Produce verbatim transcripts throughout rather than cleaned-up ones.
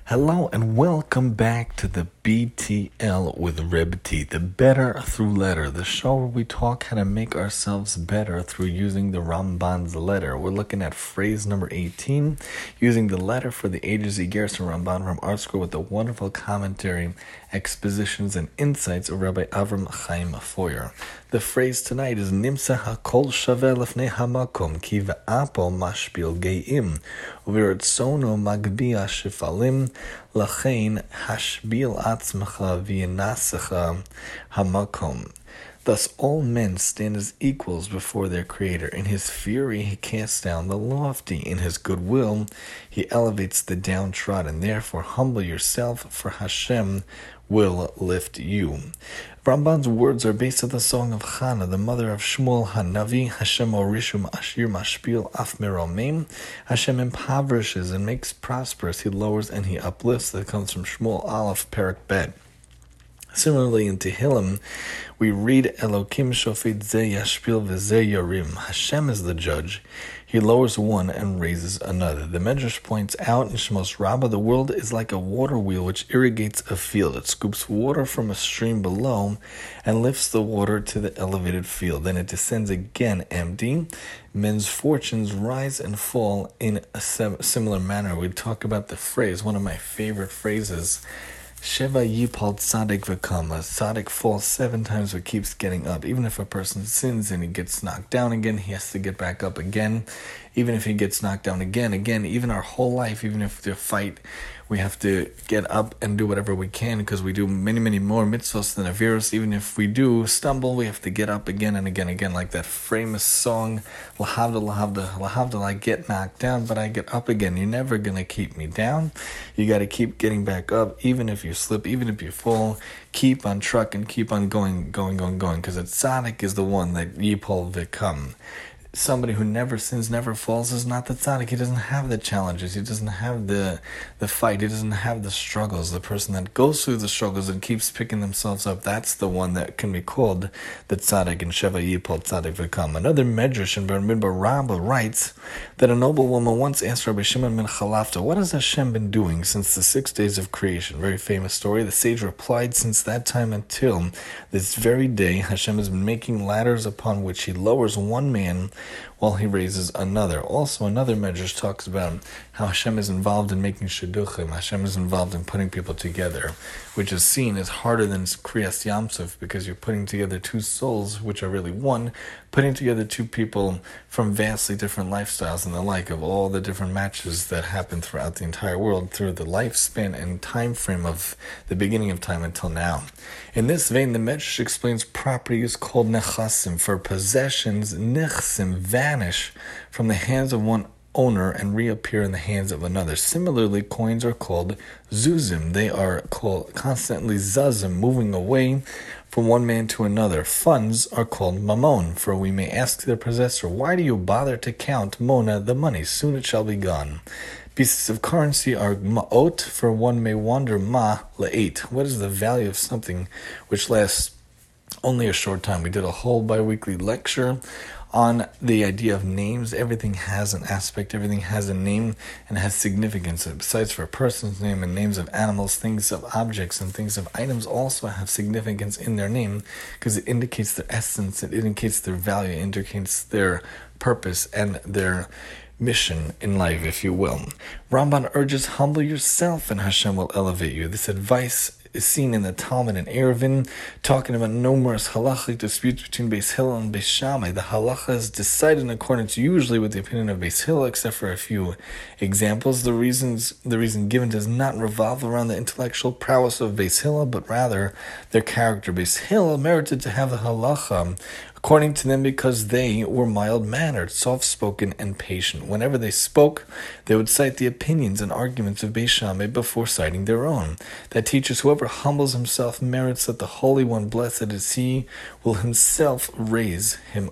Hello and welcome back to the B T L with Reb T, the Better Through Letter, the show where we talk how to make ourselves better through using the Ramban's letter. We're looking at phrase number eighteen, using the letter for the Ages Igeres from Ramban from Art Scroll with the wonderful commentary, expositions, and insights of Rabbi Avram Chaim Foyer. The phrase tonight is Nimsa hakol shaveh lefnei hamakom ki ve'apo mashpil geim u'v'ratzono magbia shifalim lachein hashbil atzmacha v'yinasecha hamakom. Thus all men stand as equals before their Creator. In His fury he casts down the lofty. In His goodwill he elevates the downtrodden. Therefore humble yourself, for Hashem will lift you. Ramban's words are based on the song of Chana, the mother of Shmuel Hanavi. Hashem orishum ashir mashpil af meromim. Hashem impoverishes and makes prosperous. He lowers and He uplifts. That comes from Shmuel Aleph Perak Bet. Similarly, in Tehillim, we read Elokim shofet ze yashpil v'ze yorim. Hashem is the judge. He lowers one and raises another. The Medrash points out in Shemos Rabbah, the world is like a water wheel which irrigates a field. It scoops water from a stream below and lifts the water to the elevated field. Then it descends again empty. Men's fortunes rise and fall in a similar manner. We talk about the phrase, one of my favorite phrases, Sheva yipal tzadik v'kam. A tzadik falls seven times but keeps getting up. Even if a person sins and he gets knocked down again, he has to get back up again. Even if he gets knocked down again, again, even our whole life, even if the fight, we have to get up and do whatever we can because we do many, many more mitzvahs than a virus. Even if we do stumble, we have to get up again and again and again, like that famous song, Lahavda, Lahavda, Lahavda, I get knocked down, but I get up again. You're never going to keep me down. You got to keep getting back up, even if you slip, even if you fall. Keep on trucking, keep on going, going, going, going, because a tzaddik is the one that yipol v'kam. Somebody who never sins, never falls is not the tzaddik. He doesn't have the challenges. He doesn't have the the fight. He doesn't have the struggles. The person that goes through the struggles and keeps picking themselves up, that's the one that can be called the tzaddik. In Sheva Yipol Tzaddik V'kam. Another Medrash in Bar Midbar Rabbah writes that a noble woman once asked Rabbi Shimon ben Chalafta, what has Hashem been doing since the six days of creation? Very famous story. The sage replied, since that time until this very day, Hashem has been making ladders upon which He lowers one man while He raises another. Also, another Medrash talks about how Hashem is involved in making shidduchim. Hashem is involved in putting people together, which is seen as harder than Kriyas Yamsuf, because you're putting together two souls, which are really one, putting together two people from vastly different lifestyles and the like, of all the different matches that happen throughout the entire world through the lifespan and time frame of the beginning of time until now. In this vein, the Medrash explains properties called nechasim. For possessions, nechsim vanish from the hands of one owner and reappear in the hands of another. Similarly, coins are called zuzim. They are called constantly zazim, moving away from one man to another. Funds are called mammon, for we may ask their possessor, why do you bother to count mona, the money? Soon it shall be gone. Pieces of currency are ma'ot, for one may wonder ma la'et. What is the value of something which lasts only a short time? We did a whole bi-weekly lecture on the idea of names. Everything has an aspect, everything has a name and has significance. Besides for a person's name and names of animals, things of objects and things of items also have significance in their name because it indicates their essence, it indicates their value, it indicates their purpose and their mission in life, if you will. Ramban urges, humble yourself and Hashem will elevate you. This advice is seen in the Talmud and Eruvin, talking about numerous halachic disputes between Beis Hillel and Beis Shammai. The halacha is decided in accordance usually with the opinion of Beis Hillel, except for a few examples. The reasons the reason given does not revolve around the intellectual prowess of Beis Hillel, but rather their character. Beis Hillel merited to have the halacha according to them because they were mild-mannered, soft-spoken, and patient. Whenever they spoke, they would cite the opinions and arguments of Beis Shammai before citing their own. That teaches whoever humbles himself merits that the Holy One, blessed is He, will Himself raise him up.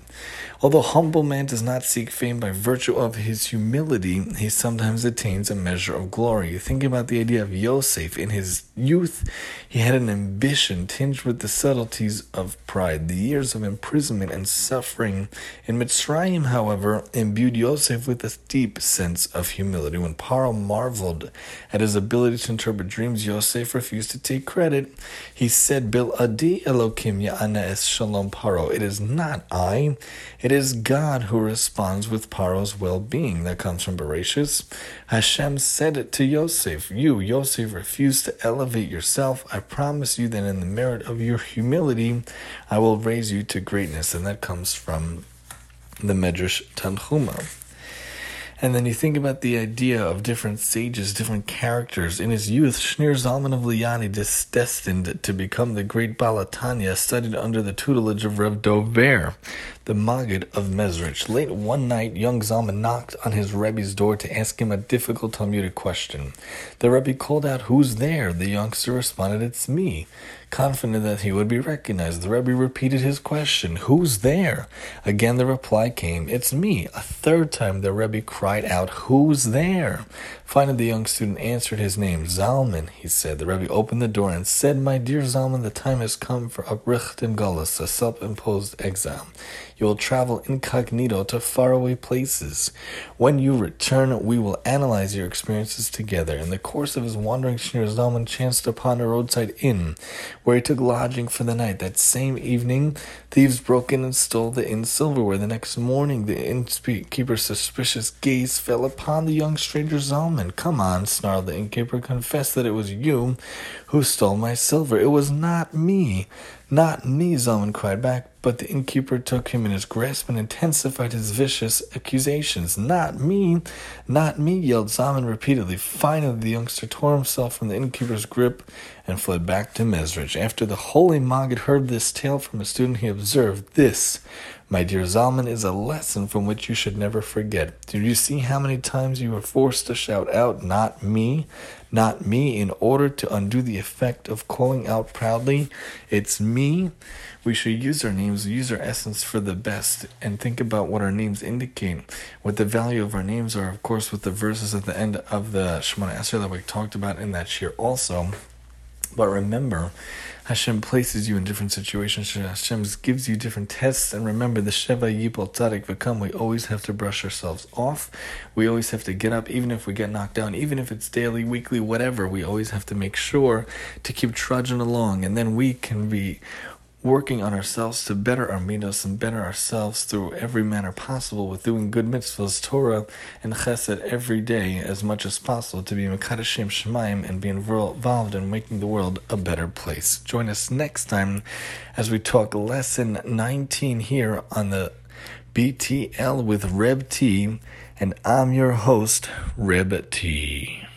Although humble man does not seek fame by virtue of his humility, he sometimes attains a measure of glory. Think about the idea of Yosef. In his youth, he had an ambition tinged with the subtleties of pride. The years of imprisonment and suffering in Mitzrayim, however, imbued Yosef with a deep sense of humility. When Paro marveled at his ability to interpret dreams, Yosef refused to take credit. He said, Bil Adi Elokim Ya'ana es Shalom Paro. It is not I. It is God who responds with Paro's well-being. That comes from Bereshis. Hashem said it to Yosef. You, Yosef, refuse to elevate yourself. I promise you that in the merit of your humility, I will raise you to greatness. And that comes from the Medrash Tanchuma. And then you think about the idea of different sages, different characters. In his youth, Shneur Zalman of Liani, destined to become the great Balatanya, studied under the tutelage of Rev Dov Ber, the Maggid of Mezrich. Late one night, young Zalman knocked on his Rebbe's door to ask him a difficult Talmudic question. The Rebbe called out, "Who's there?" The youngster responded, "It's me." Confident that he would be recognized, the Rebbe repeated his question, "Who's there?" Again the reply came, "It's me." A third time the Rebbe cried out, "Who's there?" Finally the young student answered his name. "Zalman," he said. The Rebbe opened the door and said, "My dear Zalman, the time has come for Abricht and Gullus, a self-imposed exile. You will travel incognito to faraway places. When you return, we will analyze your experiences together." In the course of his wanderings, Shneur Zalman chanced upon a roadside inn, where he took lodging for the night. That same evening, thieves broke in and stole the inn's silverware. The next morning, the innkeeper's suspicious gaze fell upon the young stranger Zalman. "Come on," snarled the innkeeper, "confess that it was you who stole my silver." "It was not me, not me," Zalman cried back. But the innkeeper took him in his grasp and intensified his vicious accusations. "Not me, not me," yelled Zalman repeatedly. Finally, the youngster tore himself from the innkeeper's grip and fled back to Mezrich. After the holy Maggid heard this tale from a student, he observed, "This, my dear Zalman, is a lesson from which you should never forget. Did you see how many times you were forced to shout out, 'Not me, not me,' in order to undo the effect of calling out proudly, 'It's me'?" We should use our names, use our essence for the best, and think about what our names indicate, what the value of our names are, of course, with the verses at the end of the Shemona Esrei that we talked about in that shir also. But remember, Hashem places you in different situations. Hashem gives you different tests. And remember, the Sheva Yipol Tzadik V'Kam, we always have to brush ourselves off. We always have to get up, even if we get knocked down, even if it's daily, weekly, whatever. We always have to make sure to keep trudging along. And then we can be working on ourselves to better our midos and better ourselves through every manner possible with doing good mitzvahs, Torah, and chesed every day as much as possible to be Mekadeshim Shemaim and be involved in making the world a better place. Join us next time as we talk lesson nineteen here on the B T L with Reb T, and I'm your host, Reb T.